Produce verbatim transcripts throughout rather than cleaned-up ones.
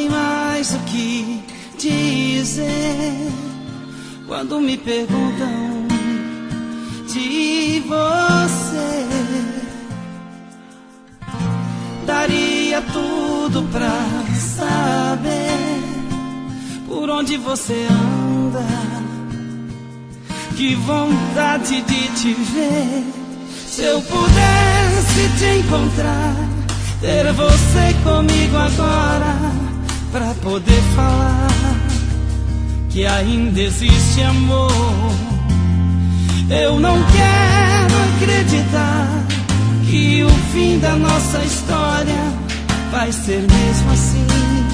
sei mais o que dizer quando me perguntam de você. Daria tudo pra saber por onde você anda. Que vontade de te ver. Se eu pudesse te encontrar, ter você comigo agora, pra poder falar que ainda existe amor. Eu não quero acreditar que o fim da nossa história vai ser mesmo assim.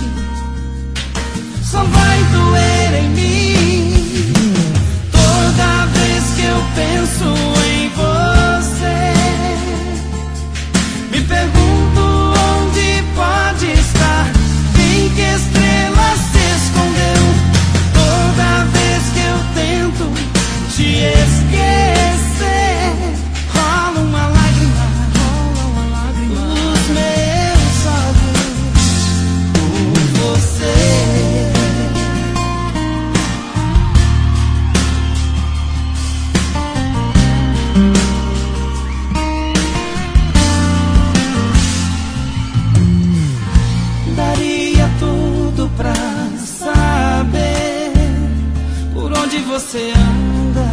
Só vai doer em mim toda vez que eu penso em você. Me pergunto onde pode estar, em que estrela se escondeu. Toda vez que eu tento te esquecer, rola uma lágrima, rola uma lágrima nos meus olhos por você. Daria tudo pra saber por onde você anda.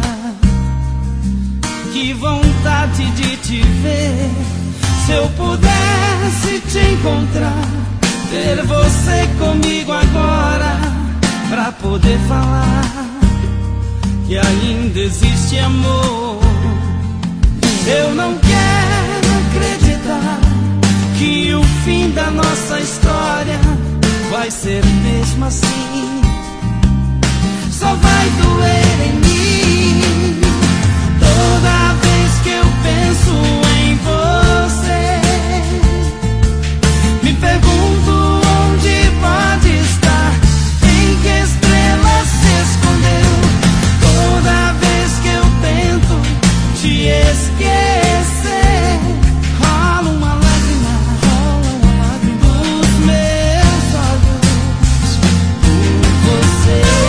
Que vontade de te ver. Se eu pudesse te encontrar, ter você comigo agora, pra poder falar que ainda existe amor. Eu não quero acreditar que o fim da nossa história vai ser mesmo assim. Só vai doer em mim toda vez que eu penso em você. Me pergunto onde pode estar, em que estrela se escondeu. Toda vez que eu tento te esquecer, rola uma lágrima, rola uma lágrima dos meus olhos por você.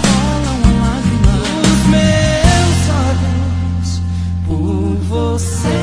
Você